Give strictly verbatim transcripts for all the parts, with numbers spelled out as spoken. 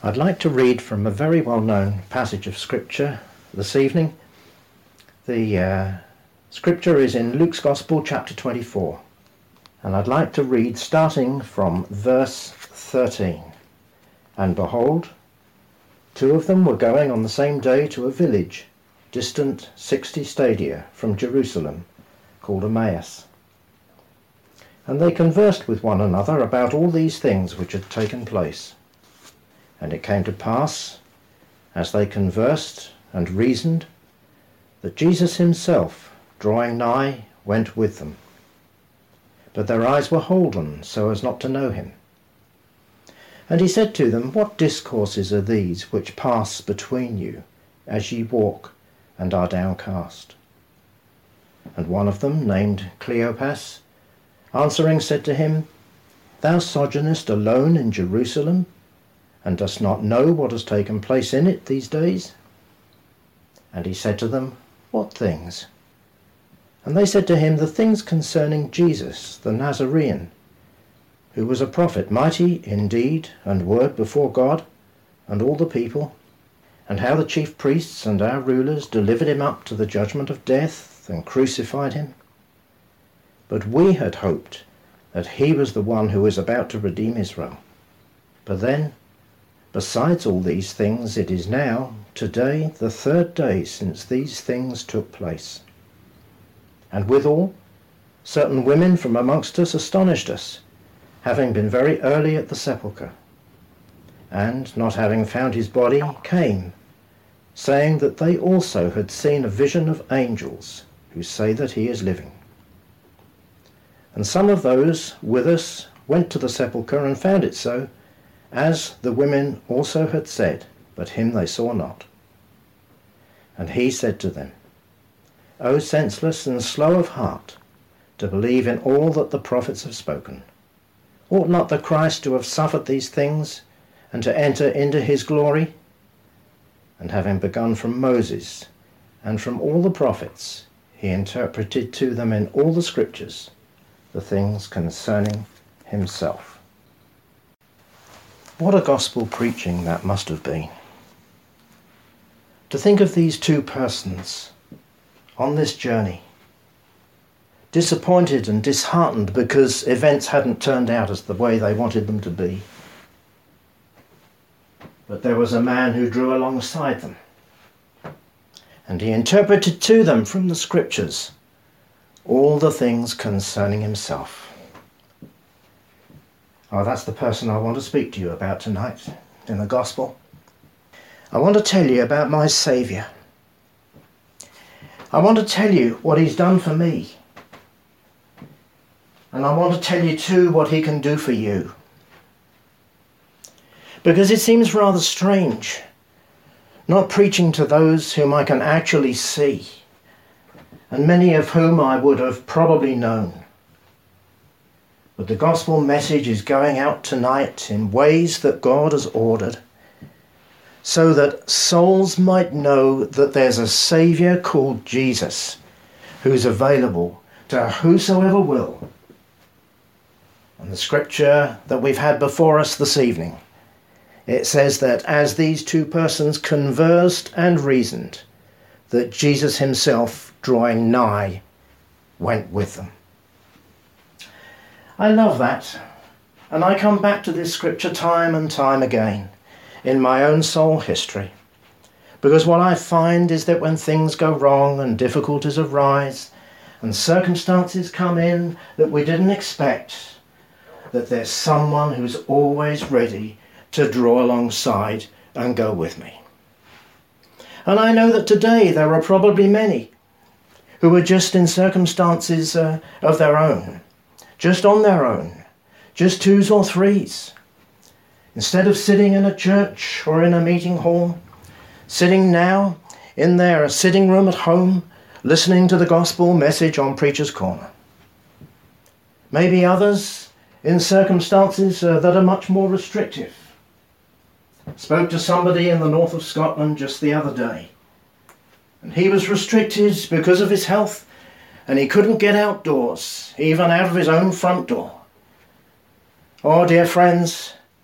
I'd like to read from a very well-known passage of Scripture this evening. The uh, Scripture is in Luke's Gospel, chapter twenty-four, and I'd like to read starting from verse thirteen. And behold, two of them were going on the same day to a village, distant sixty stadia from Jerusalem, called Emmaus. And they conversed with one another about all these things which had taken place. And it came to pass, as they conversed and reasoned, that Jesus himself, drawing nigh, went with them. But their eyes were holden, so as not to know him. And he said to them, What discourses are these which pass between you, as ye walk and are downcast? And one of them, named Cleopas, answering said to him, Thou sojournest alone in Jerusalem, and dost not know what has taken place in it these days? And he said to them, What things? And they said to him, The things concerning Jesus the Nazarene, who was a prophet, mighty in deed and word before God and all the people, and how the chief priests and our rulers delivered him up to the judgment of death and crucified him. But we had hoped that he was the one who was about to redeem Israel. But then, besides all these things, it is now, today, the third day since these things took place. And withal, certain women from amongst us astonished us, having been very early at the sepulchre, and, not having found his body, came, saying that they also had seen a vision of angels, who say that he is living. And some of those with us went to the sepulchre and found it so, as the women also had said, but him they saw not. And he said to them, O senseless and slow of heart, to believe in all that the prophets have spoken. Ought not the Christ to have suffered these things, and to enter into his glory? And having begun from Moses, and from all the prophets, he interpreted to them in all the scriptures the things concerning himself. What a gospel preaching that must have been. To think of these two persons on this journey, disappointed and disheartened because events hadn't turned out as the way they wanted them to be. But there was a man who drew alongside them, and he interpreted to them from the scriptures all the things concerning himself. Oh, that's the person I want to speak to you about tonight in the gospel. I want to tell you about my Saviour. I want to tell you what he's done for me. And I want to tell you too what he can do for you. Because it seems rather strange not preaching to those whom I can actually see, and many of whom I would have probably known. But the gospel message is going out tonight in ways that God has ordered, so that souls might know that there's a Saviour called Jesus who's available to whosoever will. And the scripture that we've had before us this evening, it says that as these two persons conversed and reasoned, that Jesus himself, drawing nigh, went with them. I love that, and I come back to this scripture time and time again in my own soul history, because what I find is that when things go wrong and difficulties arise and circumstances come in that we didn't expect, that there's someone who's always ready to draw alongside and go with me. And I know that today there are probably many who are just in circumstances uh, of their own, just on their own, just twos or threes. Instead of sitting in a church or in a meeting hall, sitting now in their sitting room at home, listening to the gospel message on Preacher's Corner. Maybe others in circumstances uh, that are much more restrictive. Spoke to somebody in the north of Scotland just the other day, and he was restricted because of his health, and he couldn't get outdoors, even out of his own front door. Oh, dear friends,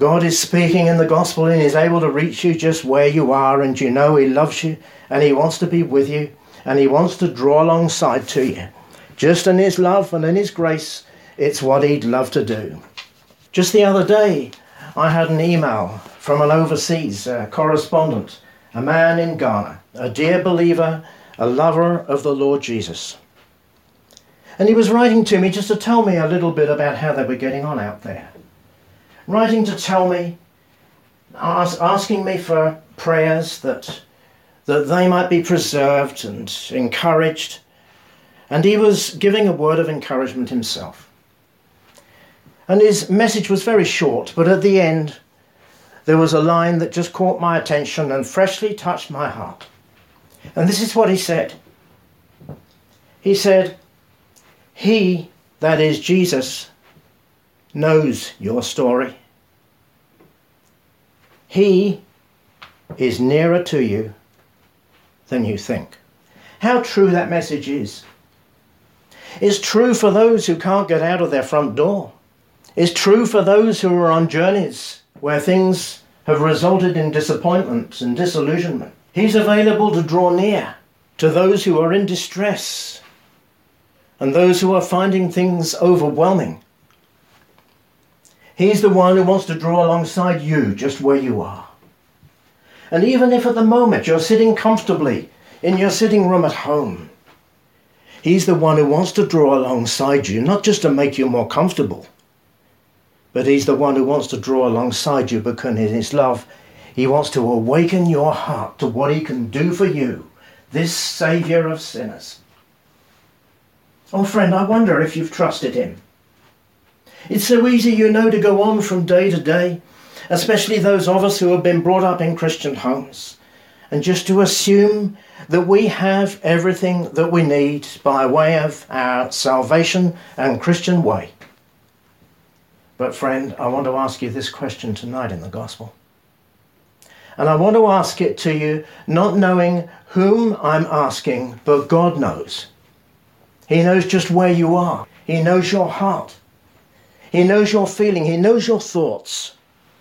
God is speaking in the gospel and is able to reach you just where you are, and you know he loves you and he wants to be with you and he wants to draw alongside to you. Just in his love and in his grace, it's what he'd love to do. Just the other day, I had an email from an overseas uh, correspondent, a man in Ghana, a dear believer, a lover of the Lord Jesus. And he was writing to me just to tell me a little bit about how they were getting on out there. Writing to tell me, ask, asking me for prayers that, that they might be preserved and encouraged. And he was giving a word of encouragement himself. And his message was very short, but at the end, there was a line that just caught my attention and freshly touched my heart. And this is what he said. He said, "He, that is Jesus, knows your story. He is nearer to you than you think." How true that message is. It's true for those who can't get out of their front door. It's true for those who are on journeys where things have resulted in disappointment and disillusionment. He's available to draw near to those who are in distress and those who are finding things overwhelming. He's the one who wants to draw alongside you just where you are. And even if at the moment you're sitting comfortably in your sitting room at home, he's the one who wants to draw alongside you, not just to make you more comfortable, but he's the one who wants to draw alongside you because in his love, he wants to awaken your heart to what he can do for you, this Saviour of sinners. Oh friend, I wonder if you've trusted him. It's so easy, you know, to go on from day to day, especially those of us who have been brought up in Christian homes, and just to assume that we have everything that we need by way of our salvation and Christian way. But friend, I want to ask you this question tonight in the gospel. And I want to ask it to you, not knowing whom I'm asking, but God knows. He knows just where you are. He knows your heart. He knows your feeling. He knows your thoughts.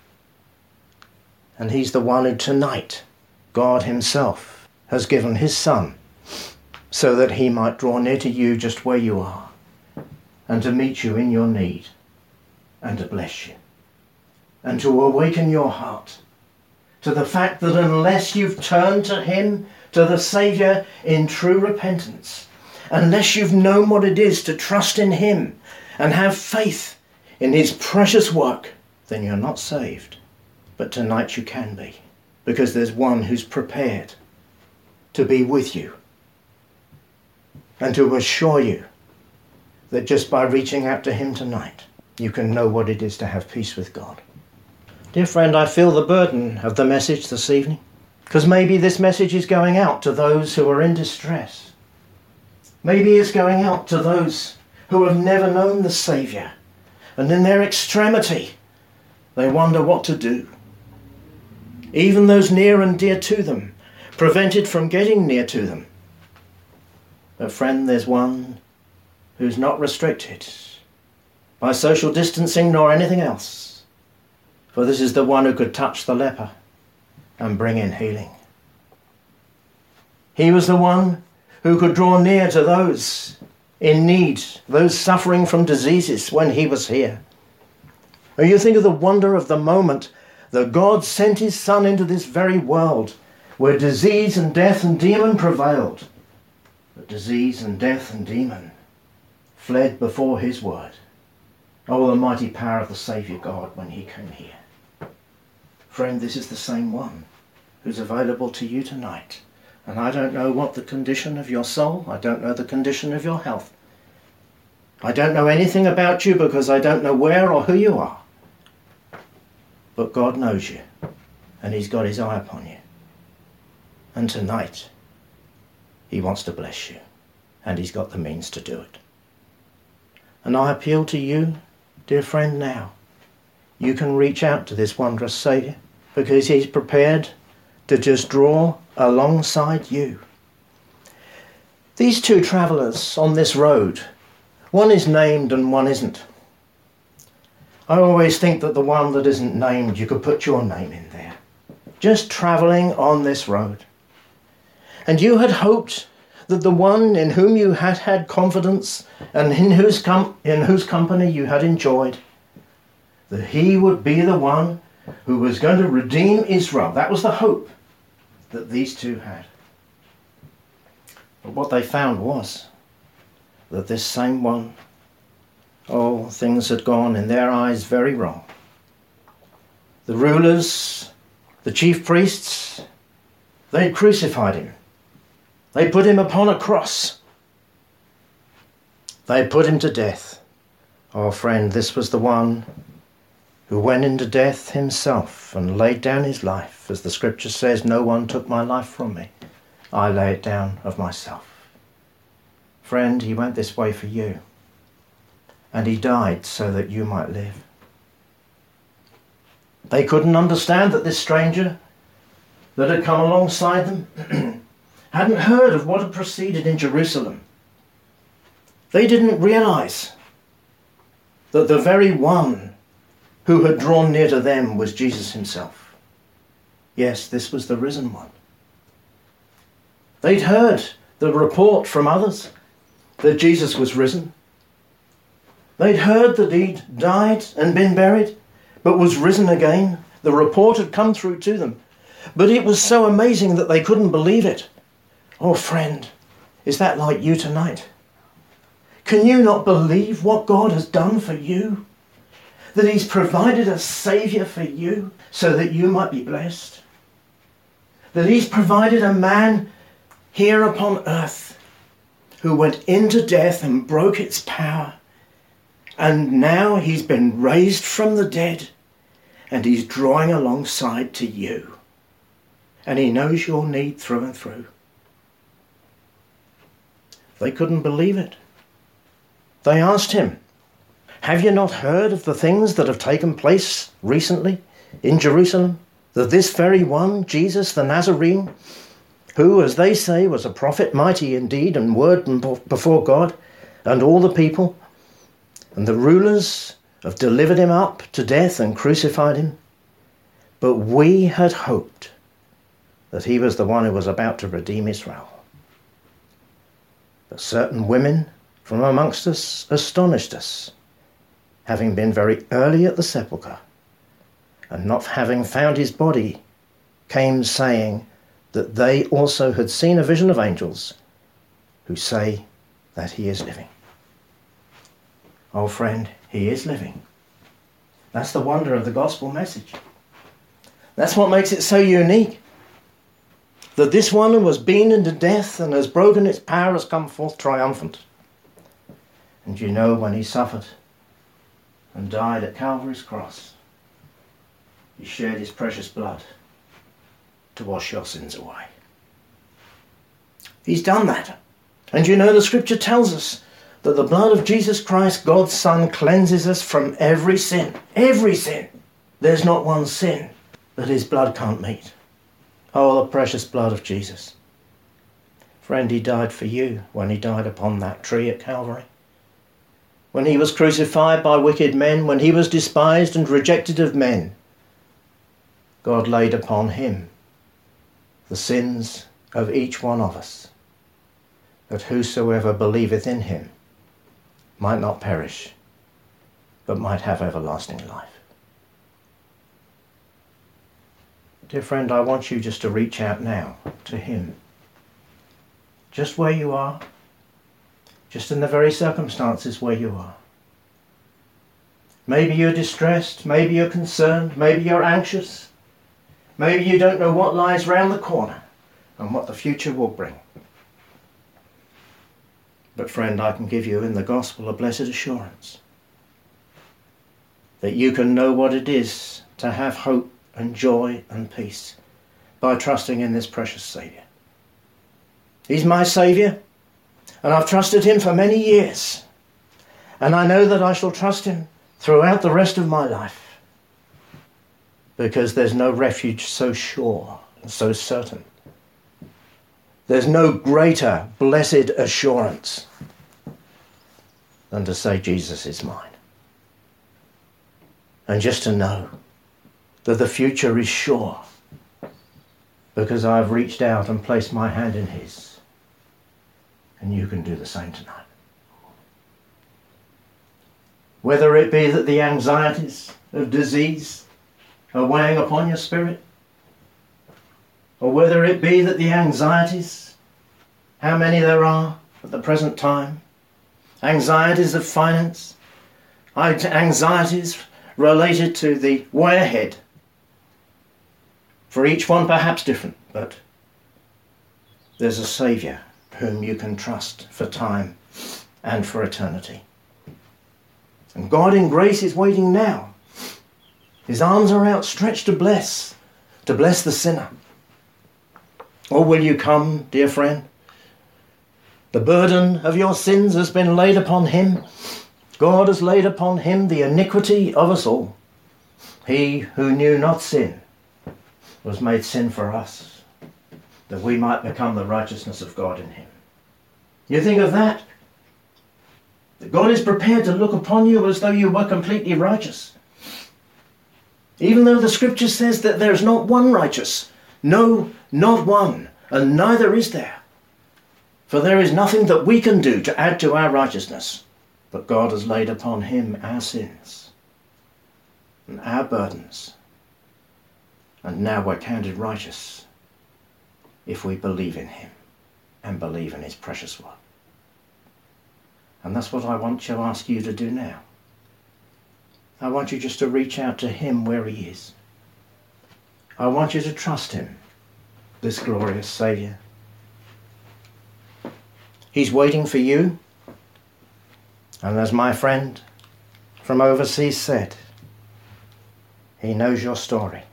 And he's the one who tonight, God himself, has given his Son so that he might draw near to you just where you are and to meet you in your need and to bless you and to awaken your heart to the fact that unless you've turned to him, to the Saviour in true repentance, unless you've known what it is to trust in him and have faith in his precious work, then you're not saved. But tonight you can be, because there's one who's prepared to be with you and to assure you that just by reaching out to him tonight, you can know what it is to have peace with God. Dear friend, I feel the burden of the message this evening, because maybe this message is going out to those who are in distress. Maybe it's going out to those who have never known the Saviour, and in their extremity, they wonder what to do. Even those near and dear to them, prevented from getting near to them. But friend, there's one who's not restricted by social distancing nor anything else. For this is the one who could touch the leper and bring in healing. He was the one who could draw near to those in need, those suffering from diseases when he was here. And you think of the wonder of the moment that God sent his Son into this very world where disease and death and demon prevailed. But disease and death and demon fled before his word. Oh, the mighty power of the Saviour God when he came here. Friend, this is the same one who's available to you tonight. And I don't know what the condition of your soul, I don't know the condition of your health. I don't know anything about you because I don't know where or who you are. But God knows you, and he's got his eye upon you. And tonight, he wants to bless you, and he's got the means to do it. And I appeal to you, dear friend, now. You can reach out to this wondrous Saviour because he's prepared to just draw alongside you. These two travellers on this road, one is named and one isn't. I always think that the one that isn't named, you could put your name in there. Just travelling on this road. And you had hoped that the one in whom you had had confidence and in whose, com- in whose company you had enjoyed, that he would be the one who was going to redeem Israel. That was the hope that these two had. But what they found was that this same one, oh, things had gone in their eyes very wrong. The rulers, the chief priests, they'd crucified him. They put him upon a cross. They put him to death. Oh, friend, this was the one who went into death himself and laid down his life. As the scripture says, no one took my life from me. I lay it down of myself. Friend, he went this way for you. And he died so that you might live. They couldn't understand that this stranger that had come alongside them hadn't heard of what had proceeded in Jerusalem. They didn't realize that the very one who had drawn near to them was Jesus himself. Yes, this was the risen one. They'd heard the report from others that Jesus was risen. They'd heard that he'd died and been buried, but was risen again. The report had come through to them. But it was so amazing that they couldn't believe it. Oh, friend, is that like you tonight? Can you not believe what God has done for you? That he's provided a saviour for you so that you might be blessed? That he's provided a man here upon earth who went into death and broke its power, and now he's been raised from the dead and he's drawing alongside to you, and he knows your need through and through. They couldn't believe it. They asked him, have you not heard of the things that have taken place recently in Jerusalem? That this very one, Jesus the Nazarene, who, as they say, was a prophet, mighty in deed and word before God and all the people, and the rulers have delivered him up to death and crucified him. But we had hoped that he was the one who was about to redeem Israel. But certain women from amongst us astonished us, having been very early at the sepulchre, and not having found his body, came saying that they also had seen a vision of angels who say that he is living. Oh, friend, he is living. That's the wonder of the gospel message. That's what makes it so unique. That this one who was beaten into death and has broken its power has come forth triumphant. And you know, when he suffered and died at Calvary's cross, he shed his precious blood to wash your sins away. He's done that. And you know, the scripture tells us that the blood of Jesus Christ, God's Son, cleanses us from every sin. Every sin. There's not one sin that his blood can't meet. Oh, the precious blood of Jesus. Friend, he died for you when he died upon that tree at Calvary. When he was crucified by wicked men, when he was despised and rejected of men, God laid upon him the sins of each one of us, that whosoever believeth in him might not perish, but might have everlasting life. Dear friend, I want you just to reach out now to him. Just where you are. Just in the very circumstances where you are. Maybe you're distressed. Maybe you're concerned. Maybe you're anxious. Maybe you don't know what lies round the corner and what the future will bring. But friend, I can give you in the gospel a blessed assurance that you can know what it is to have hope and joy and peace by trusting in this precious Saviour. He's my Saviour, and I've trusted him for many years, and I know that I shall trust him throughout the rest of my life, because there's no refuge so sure and so certain. There's no greater blessed assurance than to say Jesus is mine. And just to know that the future is sure because I've reached out and placed my hand in his. And you can do the same tonight. Whether it be that the anxieties of disease are weighing upon your spirit, or whether it be that the anxieties, how many there are at the present time, anxieties of finance, anxieties related to the way ahead, for each one perhaps different, but there's a Saviour whom you can trust for time and for eternity. And God in grace is waiting now. His arms are outstretched to bless, to bless the sinner. Or will you come, dear friend? The burden of your sins has been laid upon him. God has laid upon him the iniquity of us all. He who knew not sin was made sin for us, that we might become the righteousness of God in him. You think of that? That God is prepared to look upon you as though you were completely righteous. Even though the scripture says that there is not one righteous, no, not one, and neither is there. For there is nothing that we can do to add to our righteousness, but God has laid upon him our sins and our burdens. And now we're counted righteous if we believe in him and believe in his precious work. And that's what I want to ask you to do now. I want you just to reach out to him where he is. I want you to trust him, this glorious Saviour. He's waiting for you. And as my friend from overseas said, he knows your story.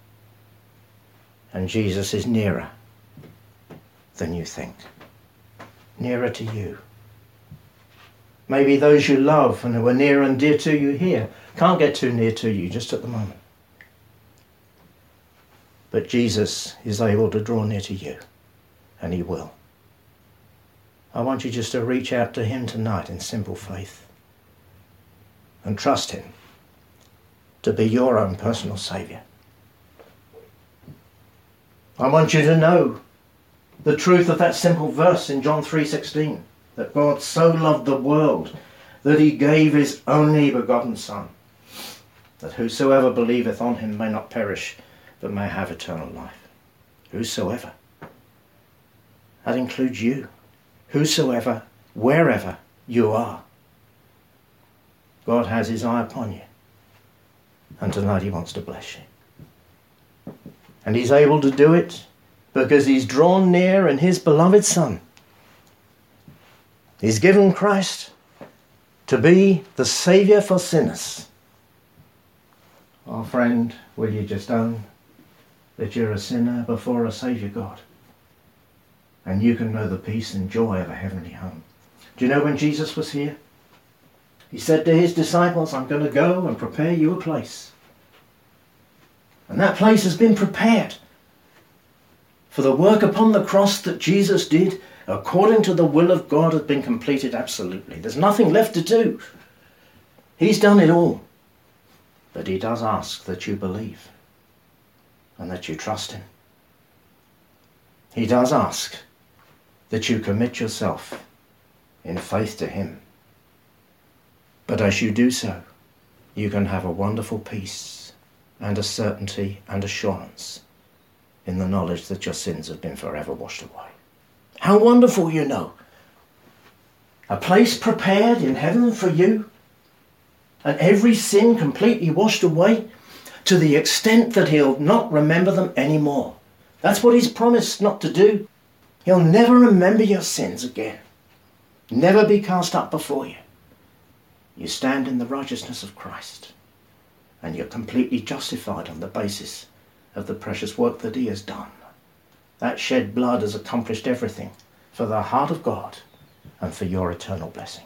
And Jesus is nearer than you think. Nearer to you. Maybe those you love and who are near and dear to you here can't get too near to you just at the moment. But Jesus is able to draw near to you, and he will. I want you just to reach out to him tonight in simple faith and trust him to be your own personal Saviour. I want you to know the truth of that simple verse in John three sixteen, that God so loved the world that he gave his only begotten Son, that whosoever believeth on him may not perish, but may have eternal life. Whosoever. That includes you. Whosoever, wherever you are. God has his eye upon you. And tonight he wants to bless you. And he's able to do it because he's drawn near in his beloved Son. He's given Christ to be the Saviour for sinners. Oh, friend, will you just own that you're a sinner before a Saviour God? And you can know the peace and joy of a heavenly home. Do you know when Jesus was here? He said to his disciples, I'm going to go and prepare you a place. And that place has been prepared. For the work upon the cross that Jesus did, according to the will of God, has been completed absolutely. There's nothing left to do. He's done it all. But he does ask that you believe and that you trust him. He does ask that you commit yourself in faith to him. But as you do so, you can have a wonderful peace and a certainty and assurance in the knowledge that your sins have been forever washed away. How wonderful, you know. A place prepared in heaven for you, and every sin completely washed away to the extent that he'll not remember them anymore. That's what he's promised not to do. He'll never remember your sins again. Never be cast up before you. You stand in the righteousness of Christ, and you're completely justified on the basis of the precious work that he has done. That shed blood has accomplished everything for the heart of God and for your eternal blessing.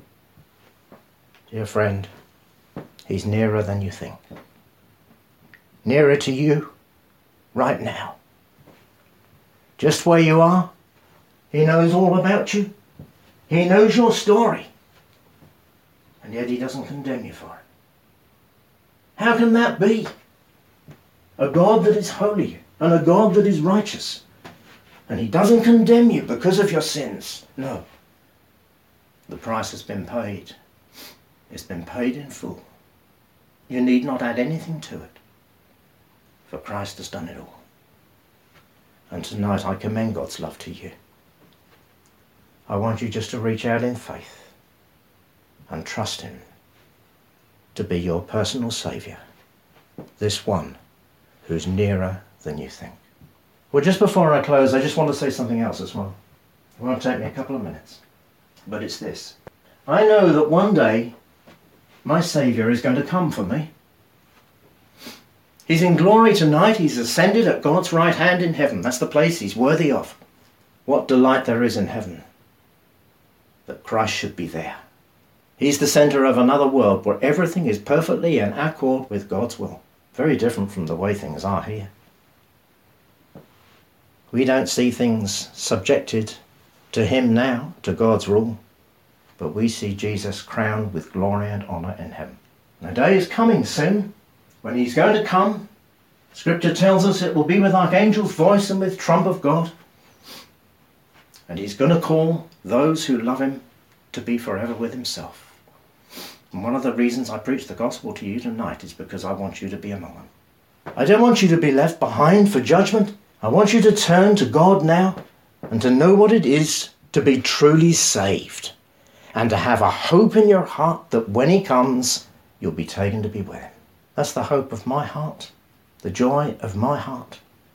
Dear friend, he's nearer than you think. Nearer to you right now. Just where you are, he knows all about you. He knows your story. And yet he doesn't condemn you for it. How can that be? A God that is holy and a God that is righteous. And he doesn't condemn you because of your sins. No. The price has been paid. It's been paid in full. You need not add anything to it. For Christ has done it all. And tonight I commend God's love to you. I want you just to reach out in faith and trust him to be your personal saviour. This one who's nearer than you think. Well, just before I close, I just want to say something else as well. It won't take me a couple of minutes. But it's this. I know that one day my Saviour is going to come for me. He's in glory tonight. He's ascended at God's right hand in heaven. That's the place he's worthy of. What delight there is in heaven that Christ should be there. He's the centre of another world where everything is perfectly in accord with God's will. Very different from the way things are here. We don't see things subjected to him now, to God's rule, but we see Jesus crowned with glory and honour in heaven. And the day is coming soon when he's going to come. Scripture tells us it will be with archangel's voice and with trump of God. And he's going to call those who love him to be forever with himself. And one of the reasons I preach the gospel to you tonight is because I want you to be among them. I don't want you to be left behind for judgment. I want you to turn to God now and to know what it is to be truly saved and to have a hope in your heart that when he comes, you'll be taken to be with him. That's the hope of my heart, the joy of my heart.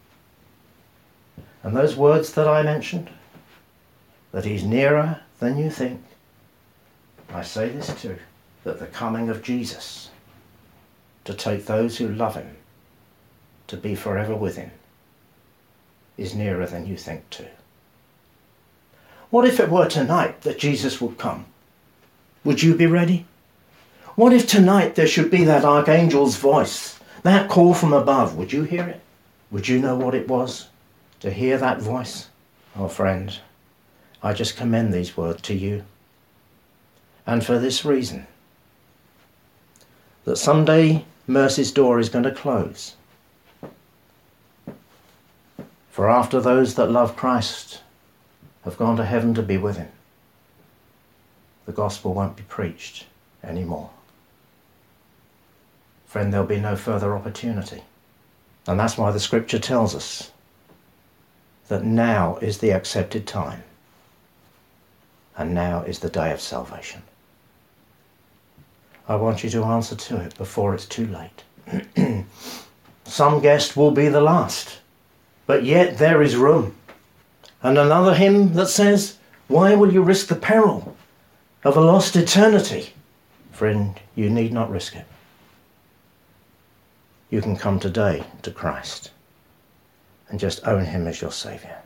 And those words that I mentioned, that he's nearer than you think, I say this too, that the coming of Jesus to take those who love him to be forever with him is nearer than you think too. What if it were tonight that Jesus would come? Would you be ready? What if tonight there should be that archangel's voice, that call from above? Would you hear it? Would you know what it was to hear that voice? Oh, friend, I just commend these words to you. And for this reason, that someday mercy's door is going to close. For after those that love Christ have gone to heaven to be with him, the gospel won't be preached anymore. Friend, there'll be no further opportunity. And that's why the scripture tells us that now is the accepted time. And now is the day of salvation. I want you to answer to it before it's too late. Some guest will be the last, but yet there is room. And another hymn that says, why will you risk the peril of a lost eternity? Friend, you need not risk it. You can come today to Christ and just own him as your Saviour.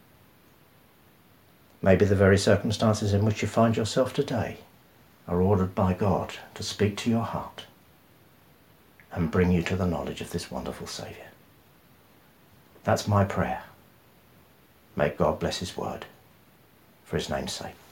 Maybe the very circumstances in which you find yourself today are ordered by God to speak to your heart and bring you to the knowledge of this wonderful Saviour. That's my prayer. May God bless his word for his name's sake.